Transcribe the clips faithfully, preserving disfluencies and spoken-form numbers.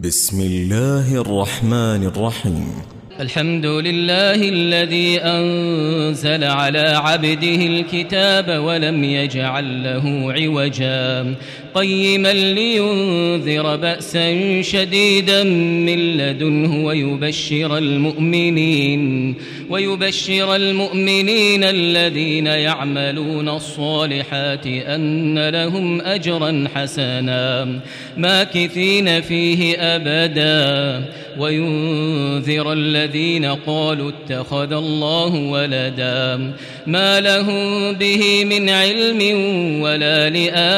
بسم الله الرحمن الرحيم. الحمد لله الذي أنزل على عبده الكتاب ولم يجعل له عوجا قيما لينذر بأسا شديدا من لدنه ويبشر المؤمنين ويبشر المؤمنين الذين يعملون الصالحات أن لهم أجرا حسنا ماكثين فيه أبدا وينذر الذين قالوا اتخذ الله ولدا ما لهم به من علم ولا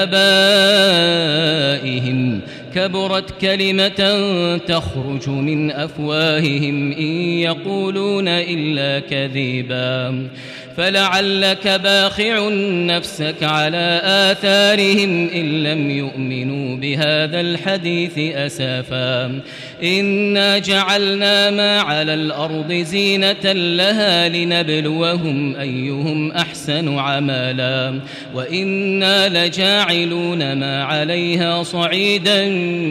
لآبائهم كبرت كلمة تخرج من أفواههم إن يقولون إلا كذبا فلعلك باخع نفسك على آثارهم إن لم يؤمنوا بهذا الحديث أسفا إنا جعلنا ما على الأرض زينة لها لنبلوهم أيهم أحسن عملا وإنا لجاعلون ما عليها صعيدا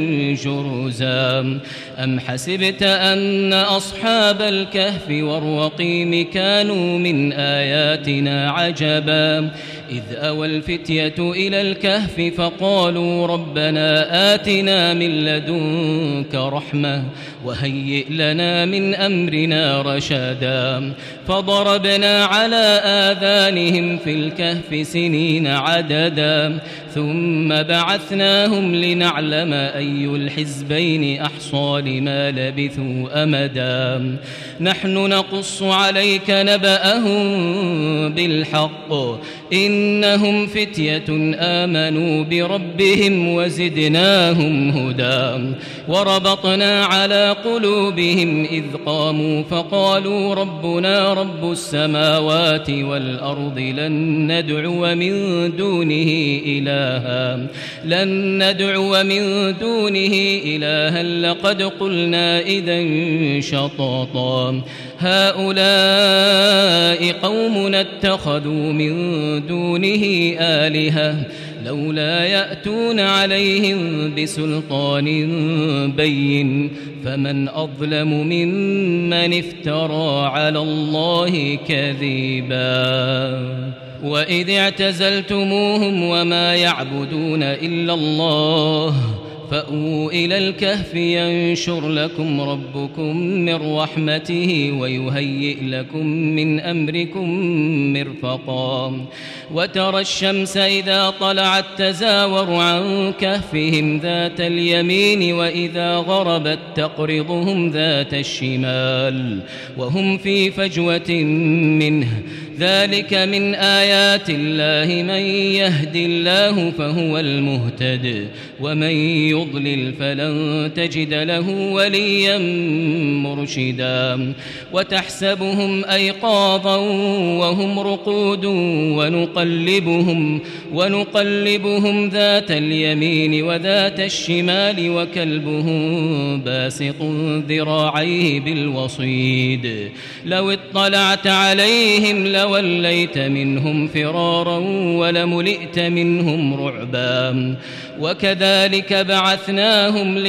جرزا أم حسبت أن أصحاب الكهف والرقيم كانوا من آياتنا عجبا إذ أوى الفتية إلى الكهف فقالوا ربنا آتنا من لدنك رحمة وهيئ لنا من أمرنا رشدا فضربنا على آذانهم في الكهف سنين عددا ثم بعثناهم لنعلم أي الحزبين أحصى لما لبثوا أمدا نحن نقص عليك نبأهم بالحق إنهم فتية آمنوا بربهم وزدناهم هدى وربطنا على قلوبهم إذ قاموا فقالوا ربنا رب السماوات والأرض لن ندعو من دونه إلها لن ندعو من دونه إلها لقد قلنا إذا شططا هؤلاء قومنا اتخذوا من دونه آلهة لولا يأتون عليهم بسلطان بين فمن أظلم ممن افترى على الله كذبا وإذ اعتزلتموهم وما يعبدون إلا الله فأووا إلى الكهف ينشر لكم ربكم من رحمته ويهيئ لكم من أمركم مرفقا وترى الشمس إذا طلعت تزاور عن كهفهم ذات اليمين وإذا غربت تقرضهم ذات الشمال وهم في فجوة منه ذلك من آيات الله من يهد الله فهو المهتد ومن يضلل فلن تجد له وليا مرشدا وتحسبهم أيقاظا وهم رقود ونقلبهم ونقلبهم ذات اليمين وذات الشمال وكلبهم باسط ذراعيه بالوصيد لو اطلعت عليهم لوليت منهم فرارا ولملئت منهم رعبا وكذلك بعثناهم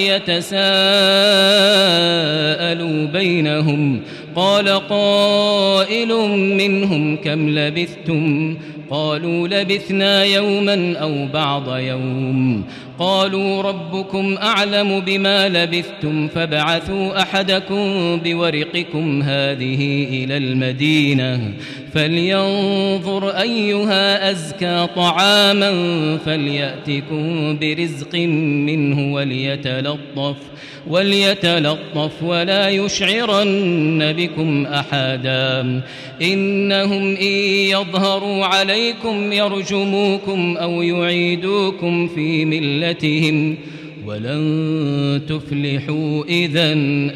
ليتساءلوا بينهم قال قائل منهم كم لبثتم قالوا لبثنا يوما أو بعض يوم قالوا ربكم أعلم بما لبثتم فابعثوا أحدكم بورقكم هذه إلى المدينة فلينظر أيها أزكى طعاما فليأتكم برزق منه وليتلطف وليتلطف ولا يشعرن بكم أحدا إنهم إن يظهروا عليكم يرجموكم أو يعيدوكم في ملتهم ولن تفلحوا إذن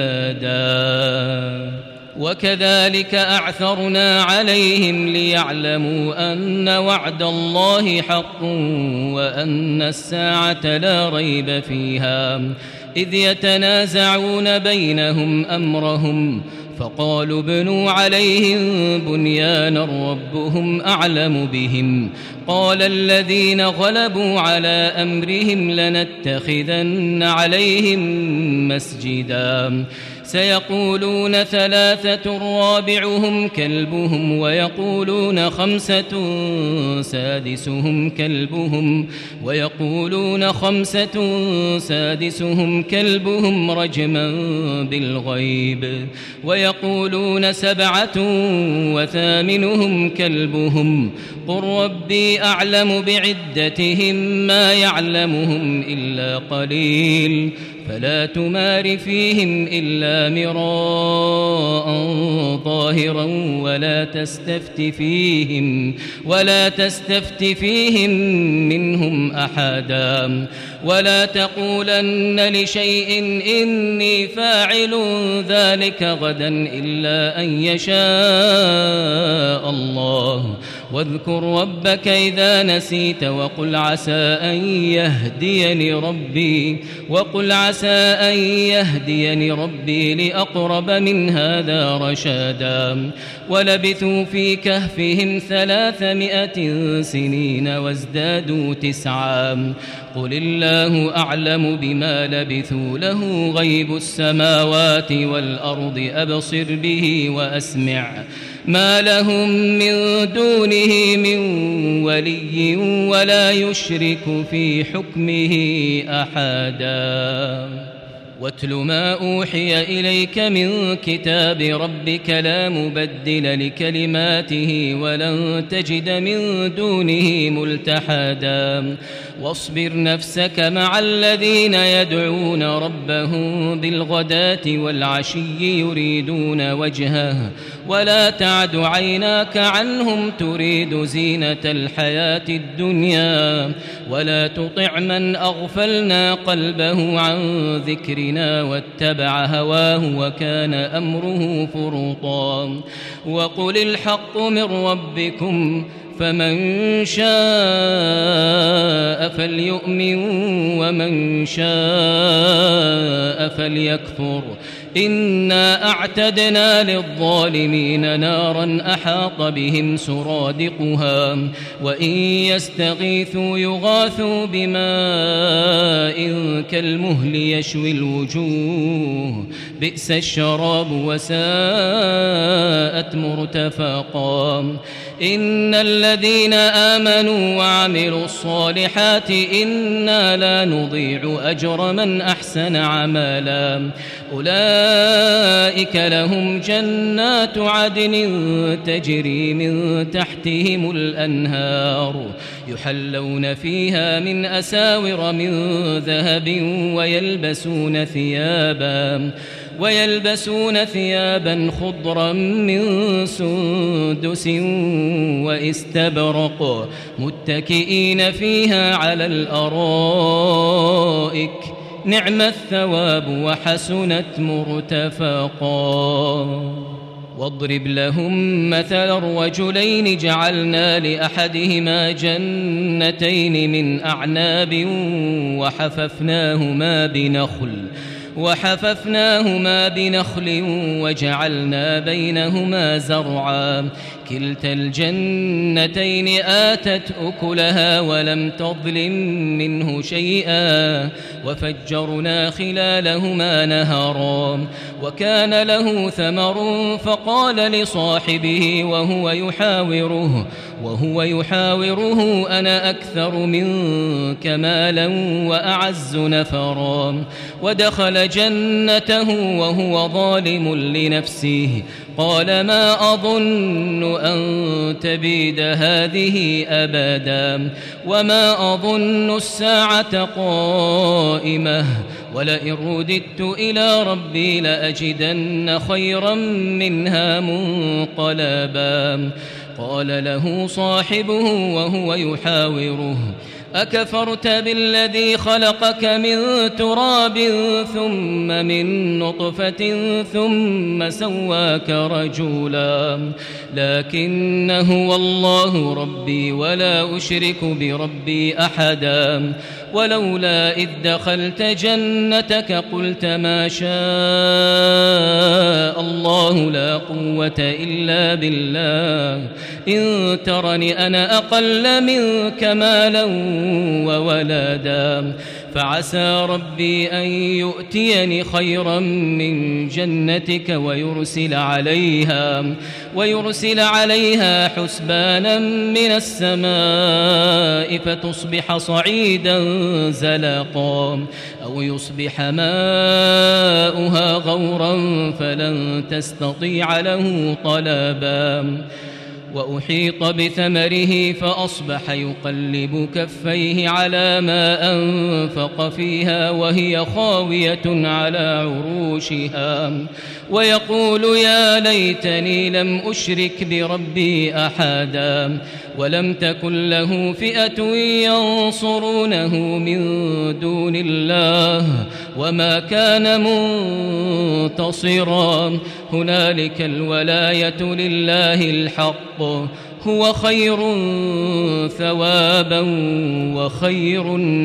أبدا وكذلك أعثرنا عليهم ليعلموا أن وعد الله حق وأن الساعة لا ريب فيها إذ يتنازعون بينهم أمرهم فقالوا ابنوا عليهم بنيانا ربهم أعلم بهم قال الذين غلبوا على أمرهم لنتخذن عليهم مسجدا سيقولون ثلاثة رابعهم كلبهم ويقولون خمسة سادسهم كلبهم ويقولون خمسة سادسهم كلبهم رجما بالغيب ويقولون سبعة وثامنهم كلبهم قل ربي أعلم بعدتهم ما يعلمهم إلا قليل فلا تمار فيهم إلا مراء ظاهرا ولا تستفت فيهم ولا تستفت فيهم منهم أحدا ولا تقولن لشيء إني فاعل ذلك غدا إلا أن يشاء الله واذكر ربك إذا نسيت وقل عسى أن يهديني ربي وقل عسى أن يهديني ربي لأقرب من هذا رشادا ولبثوا في كهفهم ثلاثمائة سنين وازدادوا تسعا قل الله أعلم بما لبثوا له غيب السماوات والأرض أبصر به وأسمع ما لهم من دونه من ولي ولا يشرك في حكمه أحدا واتل ما أوحي إليك من كتاب ربك لا مبدل لكلماته ولن تجد من دونه ملتحدا واصبر نفسك مع الذين يدعون ربهم بالغداة والعشي يريدون وجهه ولا تعد عيناك عنهم تريد زينة الحياة الدنيا ولا تطع من أغفلنا قلبه عن ذكرنا واتبع هواه وكان أمره فرطا وقل الحق من ربكم فمن شاء فليؤمن ومن شاء فليكفر إنا أعتدنا للظالمين نارا أحاط بهم سرادقها وإن يستغيثوا يغاثوا بماء كالمهل يشوي الوجوه بئس الشراب وساءت مرتفقا إن الذين آمنوا وعملوا الصالحات إنا لا نضيع أجر من أحسن عملا أولئك لهم جنات عدن تجري من تحتهم الأنهار يحلون فيها من أساور من ذهب ويلبسون ثيابا ويلبسون ثيابا خضرا من سندس واستبرق متكئين فيها على الأرائك نعم الثواب وحسنت مرتفقا واضرب لهم مثل الرجلين جعلنا لأحدهما جنتين من أعناب وحففناهما بنخل وحففناهما بنخل وجعلنا بينهما زرعا كلتا الجنتين آتت أكلها ولم تظلم منه شيئا وفجرنا خلالهما نهرا وكان له ثمر فقال لصاحبه وهو يحاوره وهو يحاوره أنا أكثر منك مالا وأعز نفرا ودخل جنته وهو ظالم لنفسه قال ما أظن أن تبيد هذه أبدا وما أظن الساعة قائمة ولئن رددت إلى ربي لأجدن خيرا منها منقلبا قال له صاحبه وهو يحاوره أكفرت بالذي خلقك من تراب ثم من نطفة ثم سواك رجلا لكن هو الله ربي ولا أشرك بربي أحدا ولولا إذ دخلت جنتك قلت ما شاء الله لا قوة إلا بالله إن ترني أنا أقل منك مالا وولدا فعسى ربي أن يؤتيني خيرا من جنتك ويرسل عليها ويرسل عليها حسبانا من السماء فتصبح صعيدا زلقا أو يصبح ماؤها غورا فلن تستطيع له طلبا وأحيط بثمره فأصبح يقلب كفيه على ما أنفق فيها وهي خاوية على عروشها ويقول يا ليتني لم أشرك بربي أحدا ولم تكن له فئة ينصرونه من دون الله وما كان منتصرا هنالك الولاية لله الحق هو خير ثوابا وخير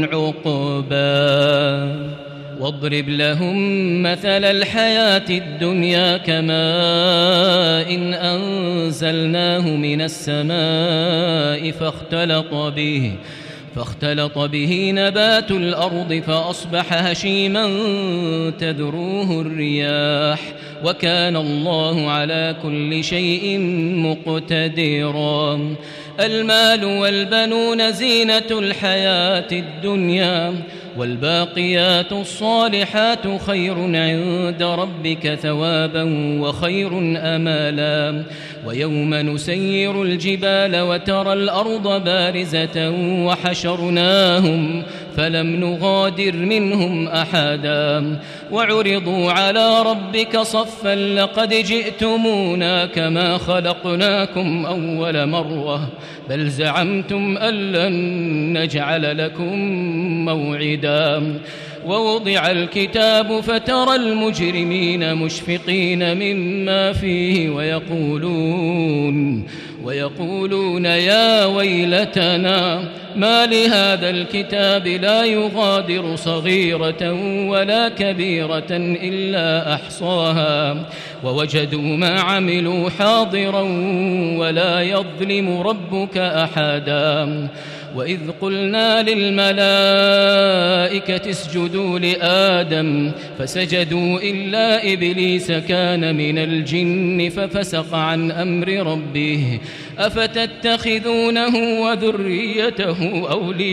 عقبا واضرب لهم مثل الحياة الدنيا كماء إن أنزلناه من السماء فاختلط به فاختلط به نبات الأرض فأصبح هشيما تذروه الرياح وكان الله على كل شيء مقتدرا المال والبنون زينة الحياة الدنيا والباقيات الصالحات خير عند ربك ثوابا وخير أمالا ويوم نسير الجبال وترى الأرض بارزة وحشرناهم فلم نغادر منهم أحدا وعرضوا على ربك صفا لقد جئتمونا كما خلقناكم أول مرة بل زعمتم أن لن نجعل لكم موعدا ووضع الكتاب فترى المجرمين مشفقين مما فيه ويقولون ويقولون يا ويلتنا ما لهذا الكتاب لا يغادر صغيرة ولا كبيرة إلا أحصاها ووجدوا ما عملوا حاضرا ولا يظلم ربك أحدا وإذ قلنا للملائكة اسجدوا لآدم فسجدوا إلا إبليس كان من الجن ففسق عن أمر ربه أفتتخذونه وذريته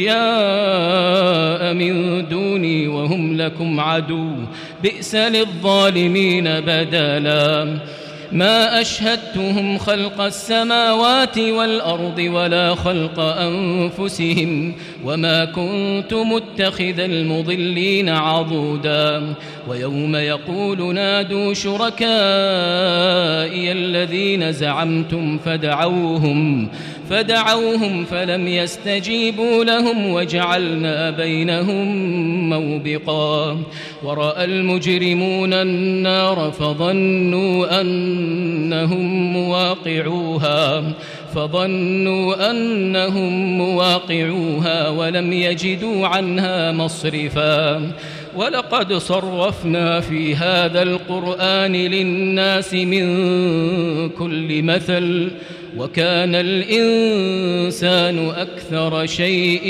أولياء من دوني وهم لكم عدو بئس للظالمين بدلا ما أشهدتهم خلق السماوات والأرض ولا خلق أنفسهم وما كنت متخذ المضلين عضودا ويوم يقول نادوا شركائي الذين زعمتم فدعوهم فدعوهم فلم يستجيبوا لهم وجعلنا بينهم موبقا ورأى المجرمون النار فظنوا أنهم مواقعوها فظنوا أنهم مواقعوها ولم يجدوا عنها مصرفا ولقد صرفنا في هذا القرآن للناس من كل مثل وكان الإنسان أكثر شيء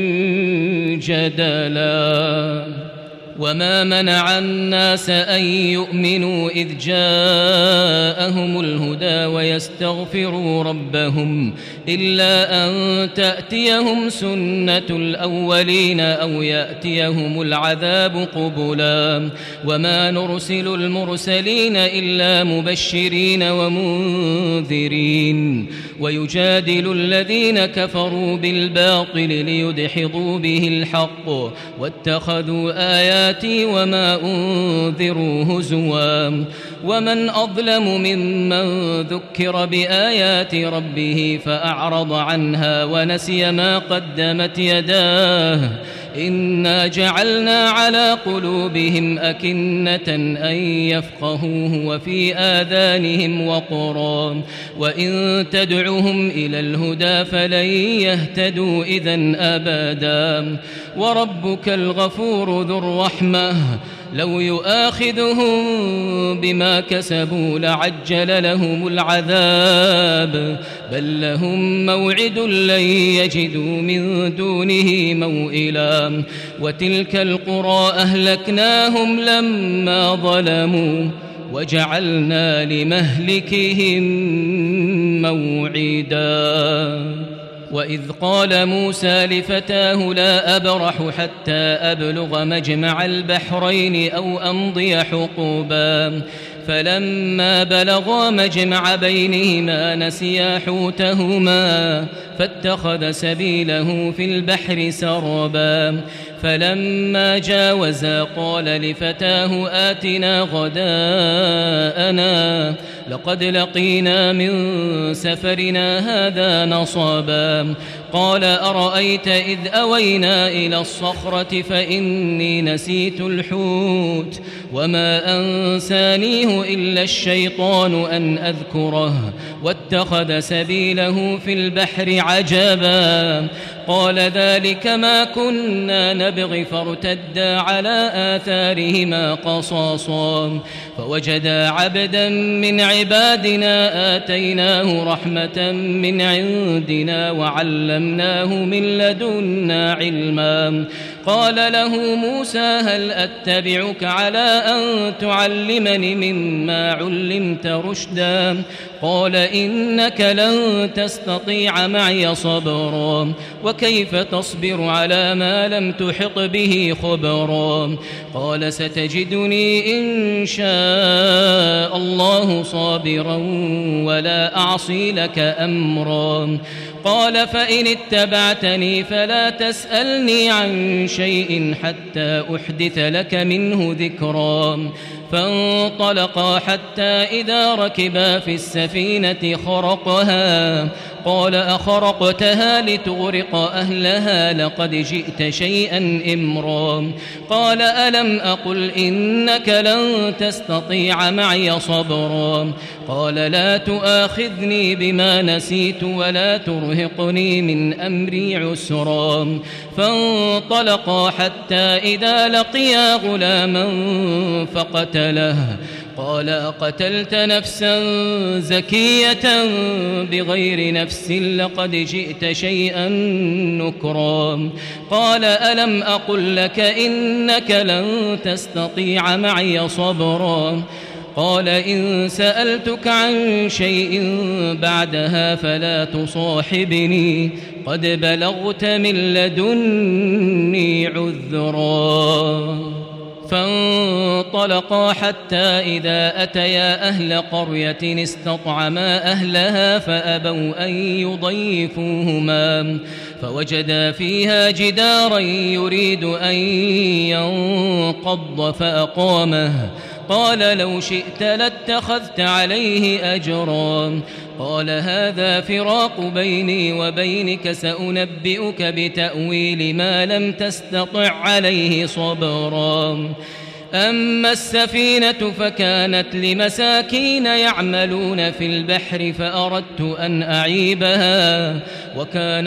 جدلا وما منع الناس أن يؤمنوا إذ جاءهم الهدى ويستغفروا ربهم إلا أن تأتيهم سنة الأولين أو يأتيهم العذاب قبلا وما نرسل المرسلين إلا مبشرين ومنذرين ويجادل الذين كفروا بالباطل ليدحضوا به الحق واتخذوا آيات آياتي وما أنذروا هزوا ومن أظلم ممن ذكر بآيات ربه فأعرض عنها ونسي ما قدمت يداه إنا جعلنا على قلوبهم أكنة أن يفقهوه وفي آذانهم وقرا وإن تدعهم إلى الهدى فلن يهتدوا إذن أبدا وربك الغفور ذو الرحمة لو يؤاخذهم بما كسبوا لعجل لهم العذاب بل لهم موعد لن يجدوا من دونه موئلا وتلك القرى أهلكناهم لما ظلموا وجعلنا لمهلكهم موعدا وإذ قال موسى لفتاه لا أبرح حتى أبلغ مجمع البحرين أو أمضي حقوبا فلما بلغا مجمع بينهما نسيا حوتهما فاتخذ سبيله في البحر سربا فلما جاوزا قال لفتاه آتنا غداءنا لقد لقينا من سفرنا هذا نصبا قال أرأيت إذ أوينا إلى الصخرة فإني نسيت الحوت وما أنسانيه إلا الشيطان أن أذكره واتخذ سبيله في البحر عجبا قال ذلك ما كنا نبغي فارتدا على آثارهما قصاصا فوجدا عبدا من عبادنا آتيناه رحمة من عندنا وعلمناه من لدنا علما قال له موسى هل أتبعك على أن تعلمني مما علمت رشدا قال إنك لن تستطيع معي صبرا وكيف تصبر على ما لم تحط به خبرا قال ستجدني إن شاء الله صابرا ولا أعصي لك أمرا قال فإن اتبعتني فلا تسألني عن شيء حتى أحدث لك منه ذكرا فانطلقا حتى إذا ركبا في السفينة خرقها قال أخرقتها لتغرق أهلها لقد جئت شيئا إمرا قال ألم أقل إنك لن تستطيع معي صبرا قال لا تؤاخذني بما نسيت ولا ترهقني من أمري عسرا فانطلقا حتى إذا لقيا غلاما فقتله قال أقتلت نفسا زكية بغير نفس لقد جئت شيئا نكرا قال ألم أقل لك إنك لن تستطيع معي صبرا قال إن سألتك عن شيء بعدها فلا تصاحبني قد بلغت من لدني عذرا فانطلقا حتى إذا أتيا أهل قرية استطعما أهلها فأبوا أن يضيفوهما فوجدا فيها جدارا يريد أن ينقض فأقامه قال لو شئت لاتخذت عليه أجرا قال هذا فراق بيني وبينك سأنبئك بتأويل ما لم تستطع عليه صبرا أما السفينة فكانت لمساكين يعملون في البحر فأردت أن أعيبها وكان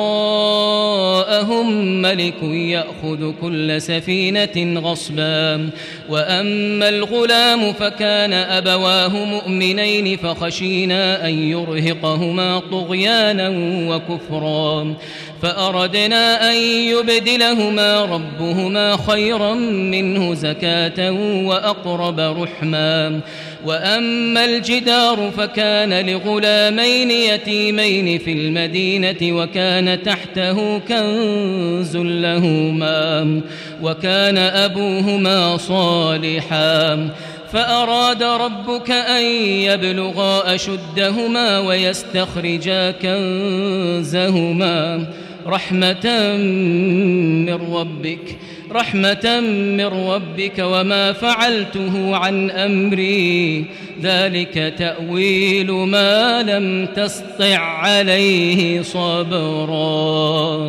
وراءهم ملك يأخذ كل سفينة غصبا وأما الغلام فكان أبواه مؤمنين فخشينا أن يرهقهما طغيانا وكفرا فأردنا أن يبدلهما ربهما خيرا منه زكاة وأقرب رحما وأما الجدار فكان لغلامين يتيمين في المدينة وكان تحته كنز لهما وكان أبوهما صالحا فأراد ربك أن يبلغا أشدهما ويستخرجا كنزهما رحمة من ربك رحمة من ربك وما فعلته عن أمري ذلك تأويل ما لم تسطع عليه صبرا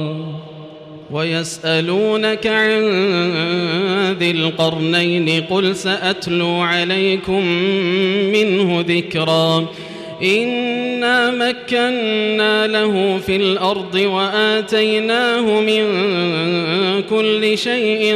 ويسألونك عن ذي القرنين قل سأتلو عليكم منه ذكرا إنا مكنا له في الأرض وآتيناه من كل شيء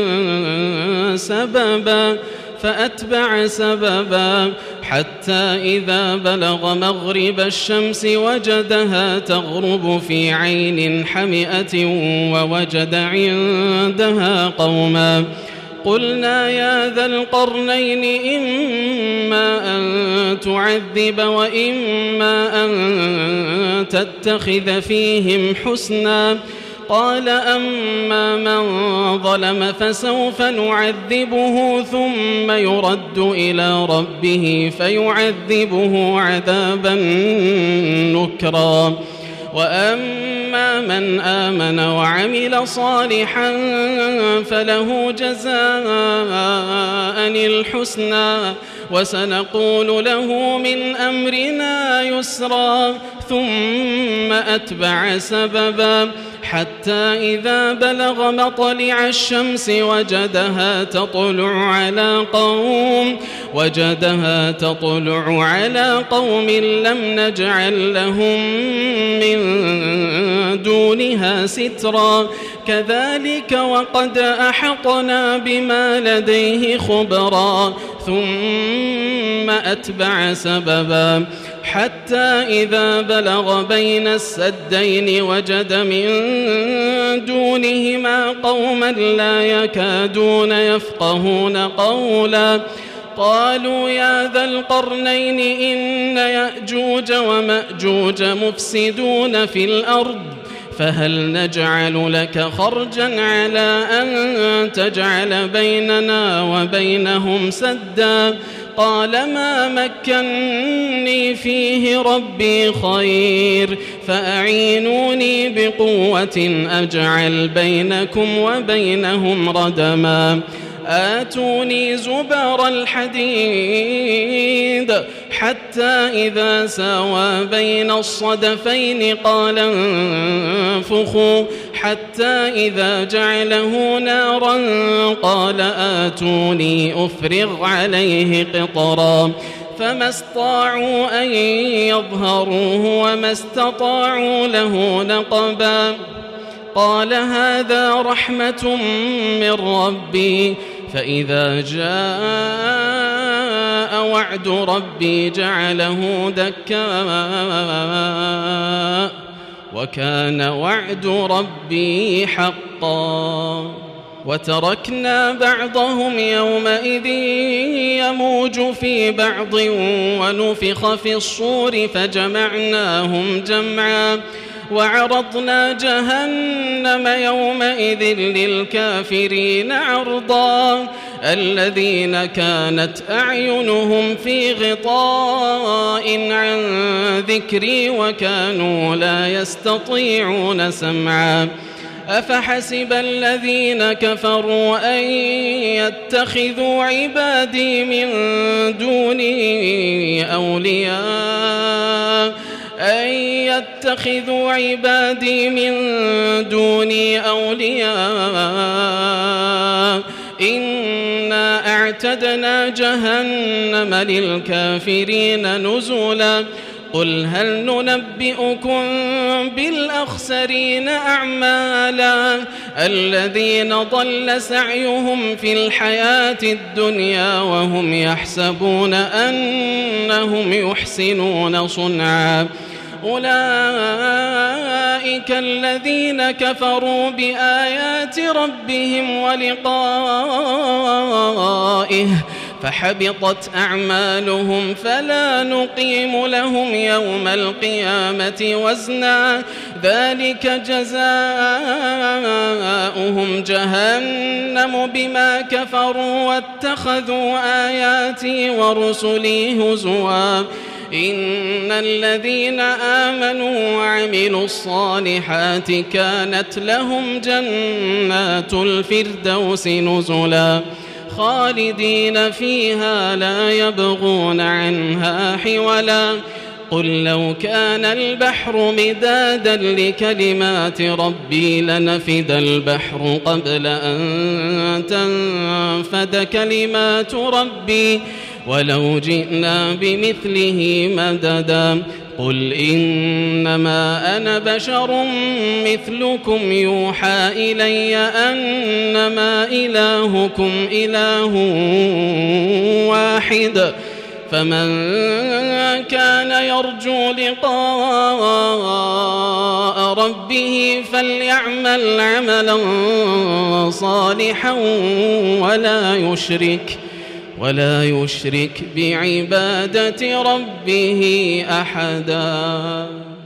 سببا فأتبع سببا حتى إذا بلغ مغرب الشمس وجدها تغرب في عين حمئة ووجد عندها قوما قلنا يا ذا القرنين إما أن تعذب وإما أن تتخذ فيهم حسنا قال أما من ظلم فسوف نعذبه ثم يرد إلى ربه فيعذبه عذابا نكرا وأما من آمن وعمل صالحا فله جزاء الحسنى وسنقول له من أمرنا يسرا ثم أتبع سببا حتى إذا بلغ مطلع الشمس وجدها تطلع على قوم وجدها تطلع على قوم لم نجعل لهم من دونها سترا كذلك وقد أحطنا بما لديه خبرا ثم أتبع سببا حتى إذا بلغ بين السدين وجد من دونهما قوما لا يكادون يفقهون قولا قالوا يا ذا القرنين إن يأجوج ومأجوج مفسدون في الأرض فهل نجعل لك خرجا على أن تجعل بيننا وبينهم سدا قال ما مكنني فيه ربي خير فأعينوني بقوة أجعل بينكم وبينهم ردما آتوني زبر الحديد حتى إذا ساوى بين الصدفين قال انفخوا حتى إذا جعله نارا قال آتوني أفرغ عليه قطرا فما استطاعوا أن يظهروه وما استطاعوا له نقبا قال هذا رحمة من ربي فإذا جاء وعد ربي جعله دكا وكان وعد ربي حقا وتركنا بعضهم يومئذ يموج في بعض ونفخ في الصور فجمعناهم جمعا وعرضنا جهنم يومئذ للكافرين عرضا الذين كانت أعينهم في غطاء عن ذكري وكانوا لا يستطيعون سمعا أفحسب الذين كفروا أن يتخذوا عبادي من دوني أولياء أن يتخذوا عبادي من دوني أولياء إنا أعتدنا جهنم للكافرين نزلا قل هل ننبئكم بالأخسرين أعمالا الذين ضل سعيهم في الحياة الدنيا وهم يحسبون أنهم يحسنون صنعا أولئك الذين كفروا بآيات ربهم ولقائه فحبطت أعمالهم فلا نقيم لهم يوم القيامة وزنا ذلك جزاؤهم جهنم بما كفروا واتخذوا آياتي ورسلي هزوا إن الذين آمنوا وعملوا الصالحات كانت لهم جنات الفردوس نزلا خالدين فيها لا يبغون عنها حولا قل لو كان البحر مدادا لكلمات ربي لنفد البحر قبل أن تنفد كلمات ربي ولو جئنا بمثله مددا قل إنما أنا بشر مثلكم يوحى إلي أنما إلهكم إله واحد فمن كان يرجو لقاء ربه فليعمل عملا صالحا ولا يشرك ولا يشرك بعبادة ربه أحدا.